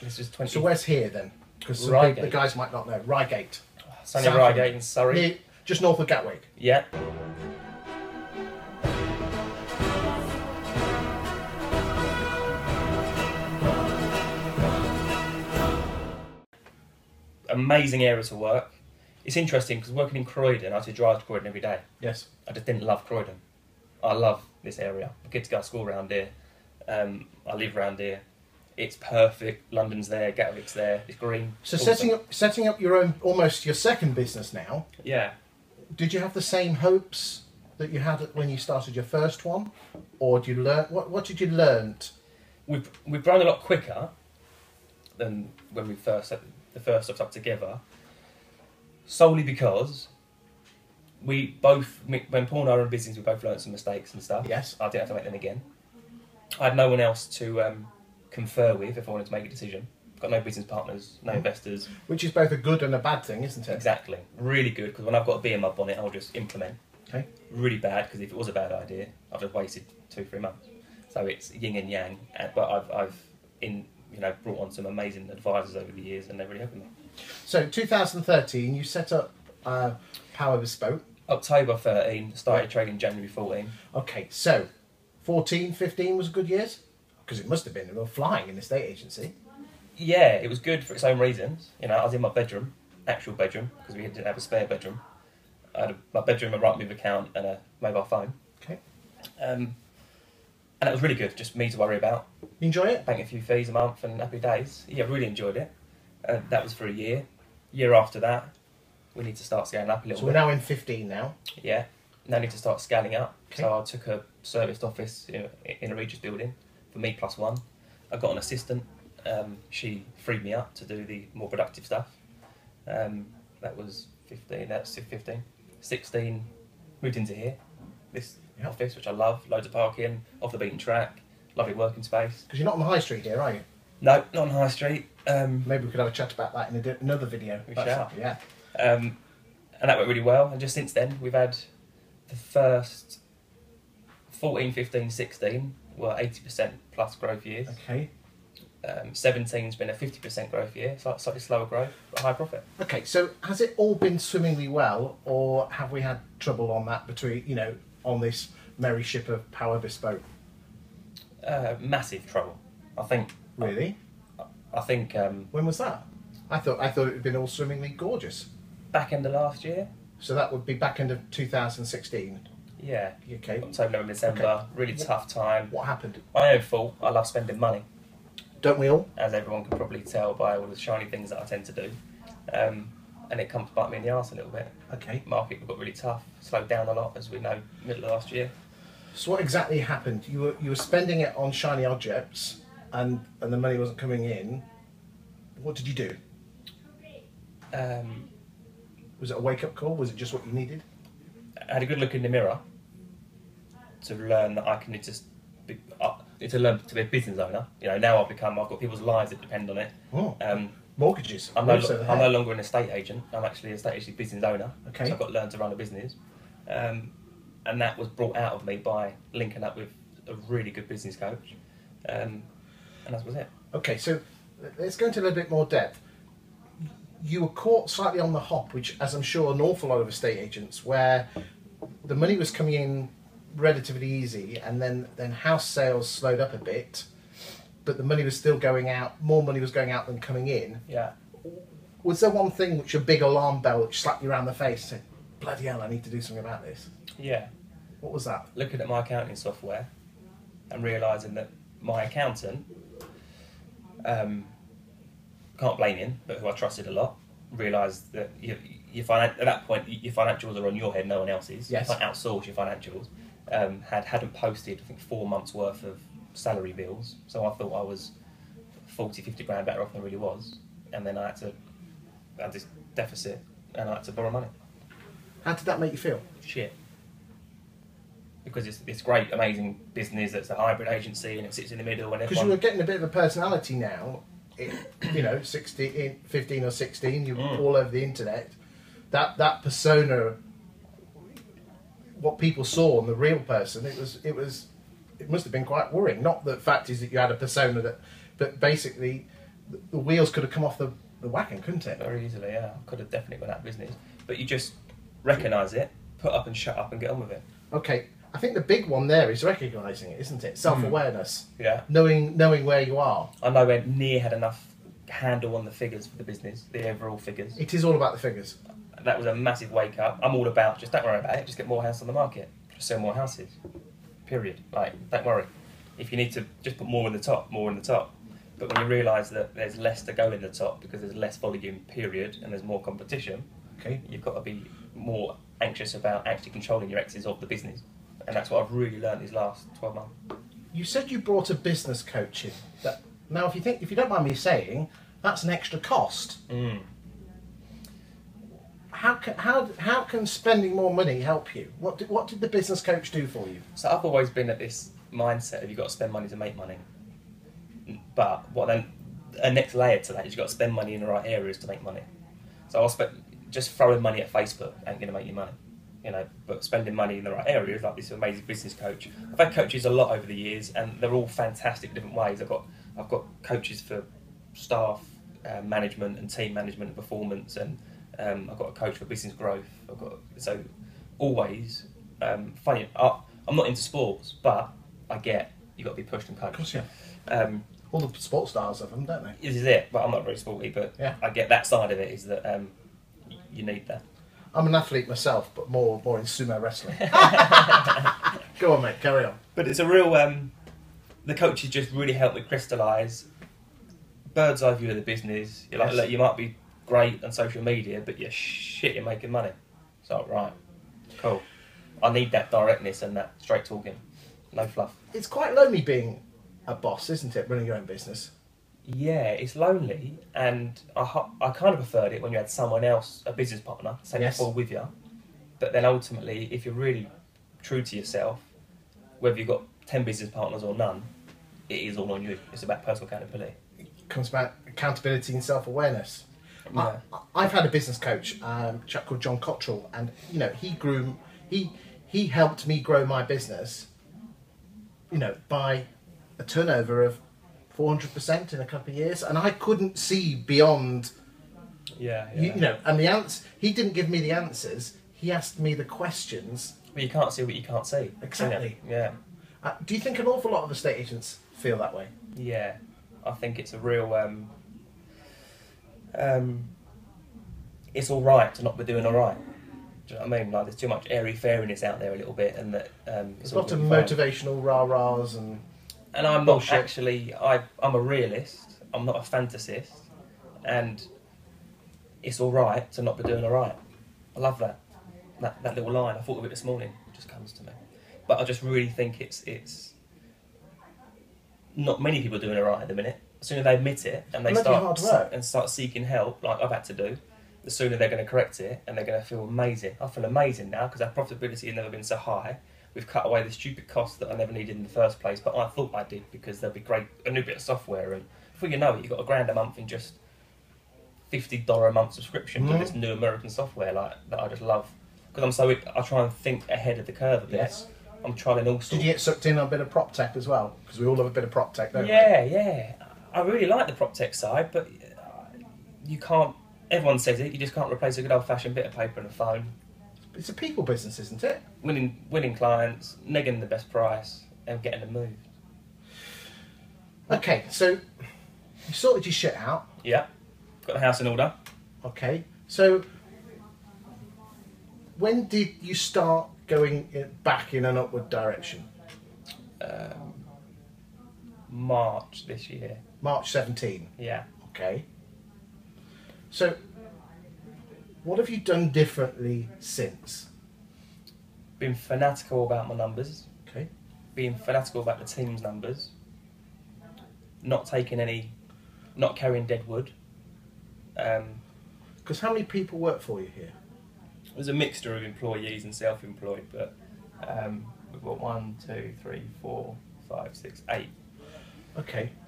This was 20. So where's here then? Because the guys might not know. Reigate. It's only Reigate in Surrey. Near, just north of Gatwick. Yeah. Amazing area to work. It's interesting because working in Croydon, I had to drive to Croydon every day. Yes. I just didn't love Croydon. I love this area. My kids go to school around here. I live around here. It's perfect. London's there, Gatwick's there. It's green. So setting up your own, almost your second business now. Yeah. Did you have the same hopes that you had when you started your first one, or did you learn? What did you learn? We've grown a lot quicker than when we first set the first stuff up together. Solely because we both, when Paul and I were in business, we both learned some mistakes and stuff. Yes. I didn't have to make them again. I had no one else to confer with if I wanted to make a decision. Got no business partners, no investors. Which is both a good and a bad thing, isn't it? Exactly. Really good, because when I've got a bee in my bonnet, I'll just implement. Okay. Really bad, because if it was a bad idea, I've just wasted 2-3 months. So it's yin and yang. But I've brought on some amazing advisors over the years, and they're really helping me. So 2013, you set up Power Bespoke. October 13, started trading January 14. Okay, so 14, 15 was good years? Because it must have been. We were flying in the estate agency. Yeah, it was good for its own reasons. You know, I was in my bedroom, actual bedroom, because we didn't have a spare bedroom. I had my bedroom, a Rightmove account, and a mobile phone. Okay. And it was really good, just me to worry about. You enjoy it? Bank a few fees a month and happy days. Yeah, really enjoyed it. That was for a year. Year after that, we need to start scaling up a little bit. So we're now in 15 now. Yeah. Now need to start scaling up. Okay. So I took a serviced office in a Regis building for me plus one. I got an assistant. She freed me up to do the more productive stuff. That was 15. That's 15. 16. Moved into here. This office, which I love. Loads of parking. Off the beaten track. Lovely working space. Because you're not on the high street here, are you? No, not on High Street. Maybe we could have a chat about that in another video. We shall. Yeah. And that went really well. And just since then, we've had the first 14, 15, 16 were 80% plus growth years. Okay. 17's been a 50% growth year, slightly slower growth, but high profit. Okay, so has it all been swimmingly well, or have we had trouble on that on this merry ship of Power Bespoke? Massive trouble, I think. Really? I think. When was that? I thought it had been all swimmingly gorgeous. Back end of last year. So that would be back end of 2016. Yeah. Okay. October, November, December. Okay. Really tough time. What happened? My own fault. I love spending money. Don't we all? As everyone can probably tell by all the shiny things that I tend to do. And it comes to bite me in the arse a little bit. Okay. Market got really tough. Slowed down a lot, as we know, middle of last year. So what exactly happened? You were spending it on shiny objects, and the money wasn't coming in. What did you do? Was it a wake-up call? Was it just what you needed? I had a good look in the mirror to learn that I can just need to learn to be a business owner. You know, now I've got people's lives that depend on it. Oh. Mortgages. I'm no longer an estate agent. I'm actually an estate agent business owner. Okay. So I've got to learn to run a business. And that was brought out of me by linking up with a really good business coach. And that was it. Okay, so let's go into a little bit more depth. You were caught slightly on the hop, which, as I'm sure an awful lot of estate agents, where the money was coming in relatively easy, and then house sales slowed up a bit, but the money was still going out. More money was going out than coming in. Yeah. Was there one thing which a big alarm bell which slapped you around the face and said, bloody hell, I need to do something about this? Yeah. What was that? Looking at my accounting software and realising that my accountant, can't blame him, but who I trusted a lot, realised that at that point your financials are on your head, no one else's. Yes. You can't outsource your financials. Hadn't posted, I think, 4 months worth of salary bills, so I thought I was 40, 50 grand better off than I really was, and then I had this deficit and I had to borrow money. How did that make you feel? Shit. Because it's great, amazing business that's a hybrid agency and it sits in the middle. Because you were getting a bit of a personality now, 15 or 16, you're all over the internet. That persona, what people saw on the real person, it must have been quite worrying. Not the fact is that you had a persona but basically the wheels could have come off the wagon, couldn't it? Very easily, yeah. I could have definitely gone out of business. But you just recognise it, put up and shut up and get on with it. Okay, I think the big one there is recognising it, isn't it? Self-awareness. Yeah. Knowing where you are. I nowhere near had enough handle on the figures for the business, the overall figures. It is all about the figures. That was a massive wake up. I'm all about just don't worry about it, just get more houses on the market. Just sell more houses. Period. Like, don't worry. If you need to just put more in the top, more in the top. But when you realise that there's less to go in the top because there's less volume, period, and there's more competition, Okay. you've got to be more anxious about actually controlling your exits of the business. And that's what I've really learned these last 12 months. You said you brought a business coach in. Now, if you don't mind me saying, that's an extra cost. Mm. How can spending more money help you? What did the business coach do for you? So I've always been at this mindset of you've got to spend money to make money. But what then? A next layer to that is you've got to spend money in the right areas to make money. So I'll spend just throwing money at Facebook ain't going to make you money, you know. But spending money in the right areas, like this amazing business coach. I've had coaches a lot over the years, and they're all fantastic in different ways. I've got coaches for staff management and team management and performance, and I've got a coach for business growth. So always funny. I'm not into sports, but I get you got to be pushed and coached. Of course, yeah. All the sports stars have them, don't they? This is it, but I'm not very sporty. But yeah. I get that side of it. Is that you need that. I'm an athlete myself, but more in sumo wrestling. Go on, mate. Carry on. But it's a real. The coaches just really helped me crystallise bird's eye view of the business. You're like, Yes. look, you might be great on social media, but you're shit in making money. So right, cool. I need that directness and that straight talking, no fluff. It's quite lonely being a boss, isn't it? Running your own business. Yeah, it's lonely, and I kind of preferred it when you had someone else, a business partner, take Yes. the ball with you. But then ultimately, if you're really true to yourself, whether you've got 10 business partners or none, it is all on you. It's about personal accountability. It comes about accountability and self-awareness. Yeah. I've had a business coach, a chap called John Cottrell, and he helped me grow my business, by a turnover of 400% in a couple of years, and I couldn't see beyond. Yeah. And the answer, he didn't give me the answers. He asked me the questions. But you can't see what you can't see. Exactly. Yeah. Do you think an awful lot of estate agents feel that way? Yeah. I think it's a real. It's all right to not be doing all right. Do you know what I mean? Like, there's too much airy fairiness out there a little bit, and that There's a lot of motivational rah-rahs and. And I'm bullshit. not actually. I'm a realist. I'm not a fantasist, and it's all right to not be doing all right. I love that little line. I thought of it this morning. It just comes to me. But I just really think it's not many people doing it right at the minute. As soon as they admit it and they Bloody hard work. start seeking help, like I've had to do, the sooner they're going to correct it and they're going to feel amazing. I feel amazing now because our profitability has never been so high. We've cut away the stupid costs that I never needed in the first place, but I thought I did because there'll be a new bit of software, and before you know it, you've got $1,000 a month in just $50 a month subscription to this new American software that I just love. Because I try and think ahead of the curve a bit. Yes. I'm trialing all sorts. Did you get sucked in on a bit of prop tech as well? Because we all love a bit of prop tech, don't we? Yeah. I really like the prop tech side, but you can't. Everyone says it. You just can't replace a good old-fashioned bit of paper and a phone. It's a people business, isn't it? Winning clients, negging the best price, and getting them moved. Okay, so you sorted your shit out. Yeah, got the house in order. Okay, so when did you start going back in an upward direction? March this year. March 17. Yeah. Okay. So, what have you done differently since? Been fanatical about my numbers. Okay. Being fanatical about the team's numbers. Not carrying dead wood. Because how many people work for you here? It was a mixture of employees and self-employed, but we've got 1, 2, 3, 4, 5, 6, 8. Okay.